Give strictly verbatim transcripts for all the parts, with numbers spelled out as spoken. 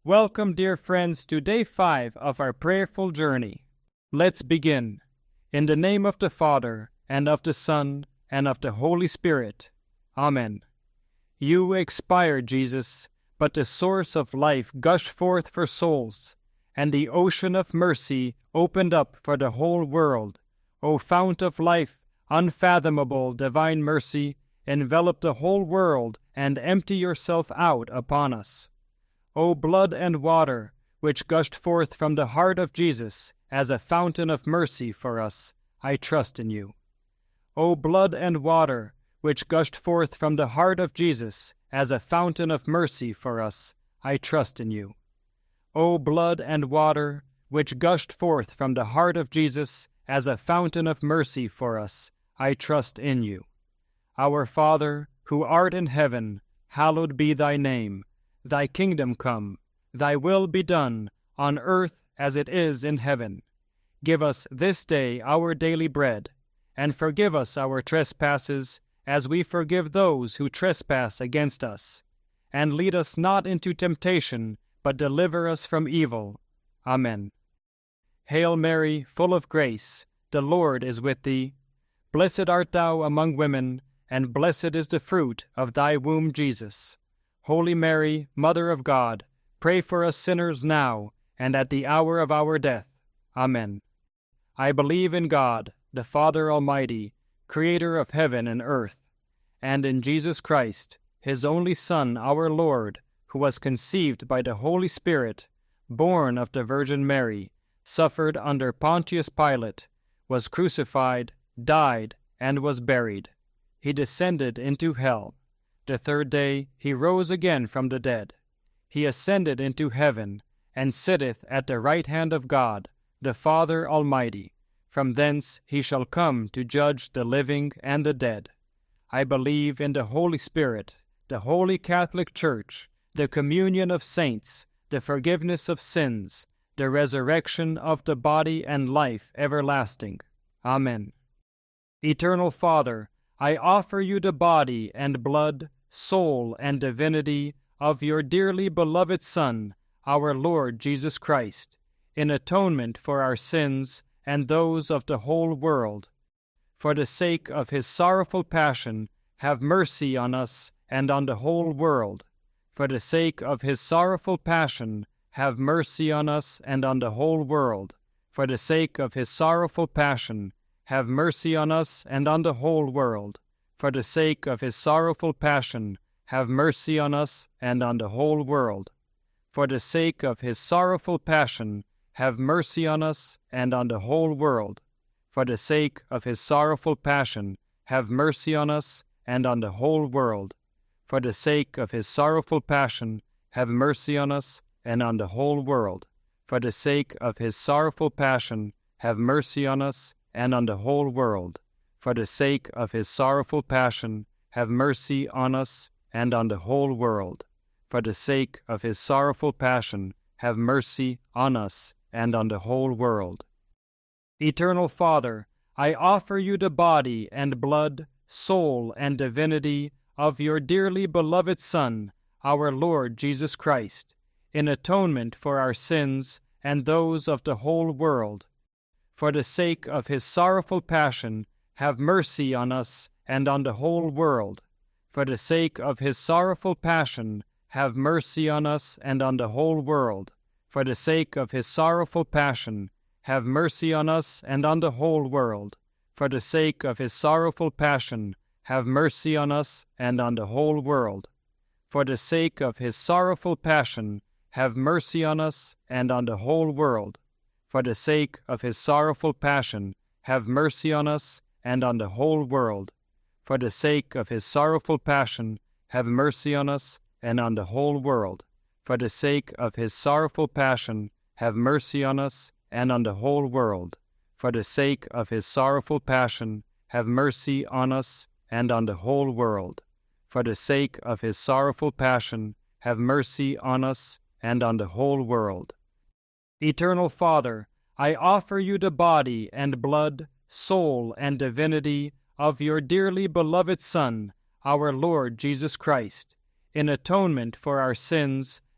Welcome, dear friends, to day five of our prayerful journey. Let's begin. In the name of the Father, and of the Son, and of the Holy Spirit. Amen. You expired, Jesus, but the source of life gushed forth for souls, and the ocean of mercy opened up for the whole world. O fount of life, unfathomable divine mercy, envelop the whole world and empty yourself out upon us. O blood and water, which gushed forth from the heart of Jesus as a fountain of mercy for us, I trust in you. O blood and water, which gushed forth from the heart of Jesus as a fountain of mercy for us, I trust in you. O blood and water, which gushed forth from the heart of Jesus as a fountain of mercy for us, I trust in you. Our Father, who art in heaven, hallowed be thy name. Thy kingdom come, thy will be done, on earth as it is in heaven. Give us this day our daily bread, and forgive us our trespasses, as we forgive those who trespass against us. And lead us not into temptation, but deliver us from evil. Amen. Hail Mary, full of grace, the Lord is with thee. Blessed art thou among women, and blessed is the fruit of thy womb, Jesus. Holy Mary, Mother of God, pray for us sinners now and at the hour of our death. Amen. I believe in God, the Father Almighty, Creator of heaven and earth, and in Jesus Christ, His only Son, our Lord, who was conceived by the Holy Spirit, born of the Virgin Mary, suffered under Pontius Pilate, was crucified, died, and was buried. He descended into hell. The third day he rose again from the dead. He ascended into heaven, and sitteth at the right hand of God, the Father Almighty. From thence he shall come to judge the living and the dead. I believe in the Holy Spirit, the Holy Catholic Church, the communion of saints, the forgiveness of sins, the resurrection of the body and life everlasting. Amen. Eternal Father, I offer you the body and blood, soul and divinity of your dearly beloved Son, our Lord Jesus Christ, in atonement for our sins and those of the whole world. For the sake of his sorrowful passion, have mercy on us and on the whole world. For the sake of his sorrowful passion, have mercy on us and on the whole world. For the sake of his sorrowful passion, have mercy on us and on the whole world. For the sake of his sorrowful passion, have mercy on us and on the whole world. For the sake of his sorrowful passion, have mercy on us and on the whole world. For the sake of his sorrowful passion, have mercy on us and on the whole world. For the sake of his sorrowful passion, have mercy on us and on the whole world. For the sake of his sorrowful passion, have mercy on us and on the whole world. For the sake of his sorrowful passion, have mercy on us and on the whole world. For the sake of his sorrowful passion, have mercy on us and on the whole world. Eternal Father, I offer you the body and blood, soul and divinity of your dearly beloved Son, our Lord Jesus Christ, in atonement for our sins and those of the whole world. For the sake of his sorrowful passion, have mercy on us and on the whole world. For the sake of his sorrowful passion, have mercy on us and on the whole world. For the sake of his sorrowful passion, have mercy on us and on the whole world. For the sake of his sorrowful passion, have mercy on us and on the whole world. For the sake of his sorrowful passion, have mercy on us and on the whole world. For the sake of his sorrowful passion, have mercy on us and on the whole world. For the sake of his sorrowful passion, have mercy on us and on the whole world. For the sake of his sorrowful passion, have mercy on us and on the whole world. For the sake of his sorrowful passion, have mercy on us and on the whole world. For the sake of his sorrowful passion, have mercy on us and on the whole world. Eternal Father, I offer you the body and blood, soul and divinity of your dearly beloved Son, our Lord Jesus Christ, in atonement for our sins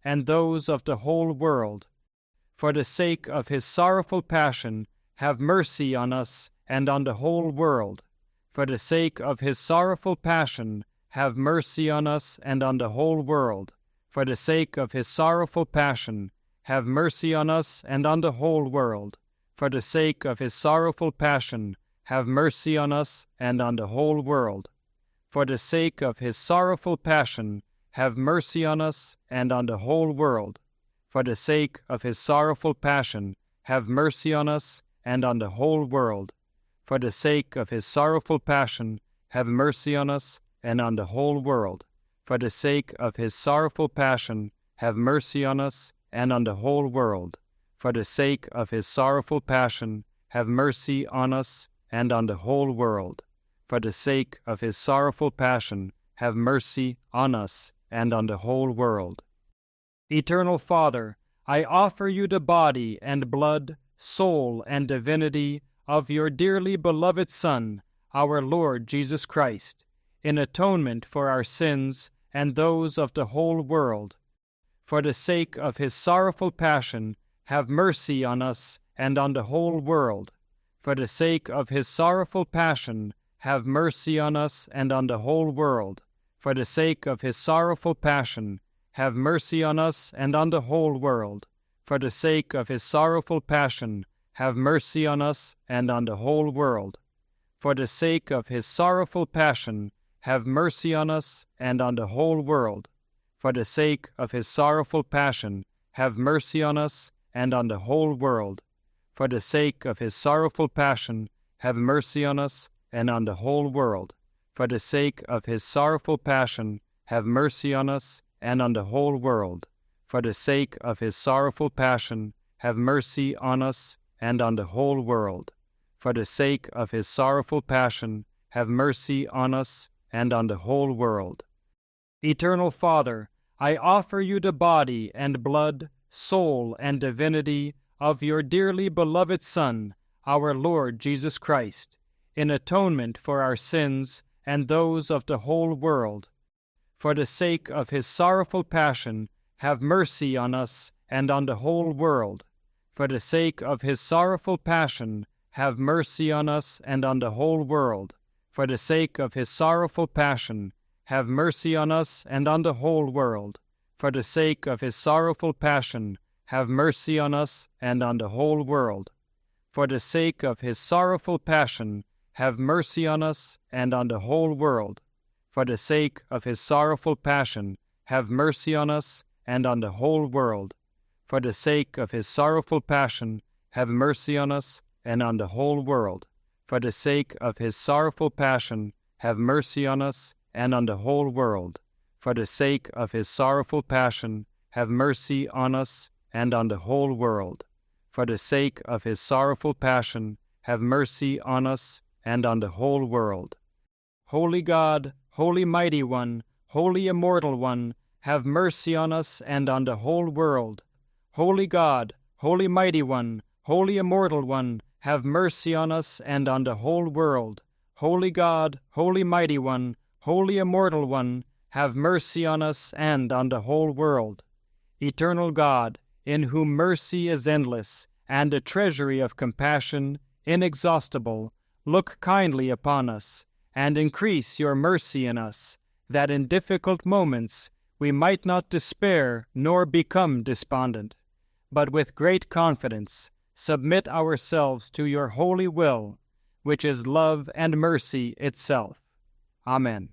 and those of the whole world. For the sake of his sorrowful passion, have mercy on us and on the whole world. For the sake of his sorrowful passion, have mercy on us and on the whole world. For the sake of his sorrowful passion, have mercy on us and on the whole world. For the sake of his sorrowful passion, have mercy on us and on the whole world. For the sake of his sorrowful passion, have mercy on us and on the whole world. For the sake of his sorrowful passion, have mercy on us and on the whole world. For the sake of his sorrowful passion, have mercy on us and on the whole world. For the sake of his sorrowful passion, have mercy on us and on the whole world. For the sake of his sorrowful passion, have mercy on us and on the whole world. For the sake of his sorrowful passion, have mercy on us and on the whole world. Eternal Father, I offer you the body and blood, soul and divinity of your dearly beloved Son, our Lord Jesus Christ, in atonement for our sins and those of the whole world. For the sake of his sorrowful passion, have mercy on us and on the whole world. For the sake of his sorrowful passion, have mercy on us and on the whole world. For the sake of his sorrowful passion, have mercy on us and on the whole world. For the sake of his sorrowful passion, have mercy on us and on the whole world. For the sake of his sorrowful passion, have mercy on us and on the whole world. For the sake of his sorrowful passion, have mercy on us and on the whole world. For the sake of his sorrowful passion, have mercy on us and on the whole world. For the sake of his sorrowful passion, have mercy on us and on the whole world. For the sake of his sorrowful passion, have mercy on us and on the whole world. For the sake of his sorrowful passion, have mercy on us and on the whole world. Eternal Father, I offer you the body and blood, soul and divinity of your dearly beloved Son, our Lord Jesus Christ, in atonement for our sins and those of the whole world. For the sake of his sorrowful passion, have mercy on us and on the whole world. For the sake of his sorrowful passion, have mercy on us and on the whole world. For the sake of his sorrowful passion, have mercy on us and on the whole world. For the sake of his sorrowful passion, have mercy on us and on the whole world. For the sake of his sorrowful passion, have mercy on us and on the whole world. For the sake of his sorrowful passion, have mercy on us and on the whole world. For the sake of his sorrowful passion, have mercy on us and on the whole world. For the sake of his sorrowful passion, have mercy on us and on the whole world. For the sake of his sorrowful passion, have mercy on us and on the whole world. For the sake of his sorrowful passion, have mercy on us and on the whole world. Holy God, Holy Mighty One, Holy Immortal One, have mercy on us and on the whole world. Holy God, Holy Mighty One, Holy Immortal One, have mercy on us and on the whole world. Holy God, Holy Mighty One, Holy Immortal One, have mercy on us and on the whole world. Eternal God, in whom mercy is endless, and a treasury of compassion inexhaustible, look kindly upon us, and increase your mercy in us, that in difficult moments we might not despair nor become despondent, but with great confidence submit ourselves to your holy will, which is love and mercy itself. Amen.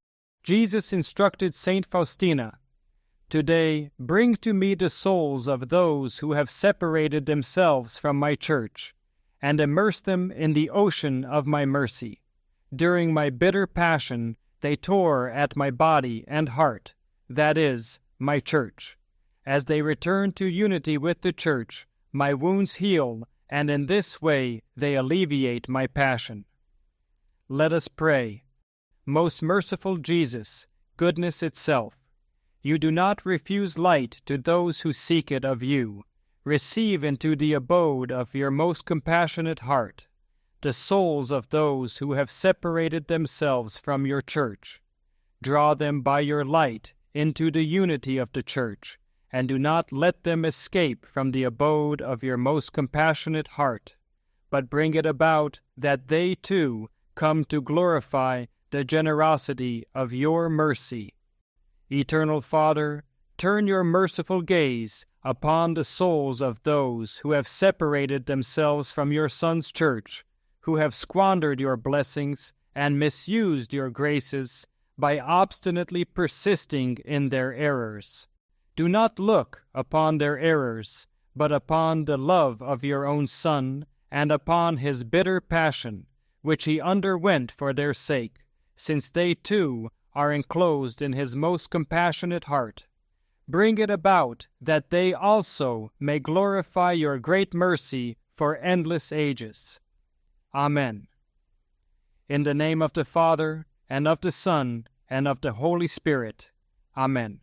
Jesus instructed Saint Faustina, "Today bring to me the souls of those who have separated themselves from my church, and immerse them in the ocean of my mercy. During my bitter passion they tore at my body and heart, that is, my church. As they return to unity with the church, my wounds heal, and in this way they alleviate my passion." Let us pray. Most merciful Jesus, goodness itself, you do not refuse light to those who seek it of you. Receive into the abode of your most compassionate heart the souls of those who have separated themselves from your church. Draw them by your light into the unity of the church, and do not let them escape from the abode of your most compassionate heart, but bring it about that they too come to glorify the generosity of your mercy. Eternal Father, turn your merciful gaze upon the souls of those who have separated themselves from your Son's church, who have squandered your blessings and misused your graces by obstinately persisting in their errors. Do not look upon their errors, but upon the love of your own Son, and upon his bitter passion, which he underwent for their sake, since they too are enclosed in his most compassionate heart. Bring it about that they also may glorify your great mercy for endless ages. Amen. In the name of the Father, and of the Son, and of the Holy Spirit. Amen.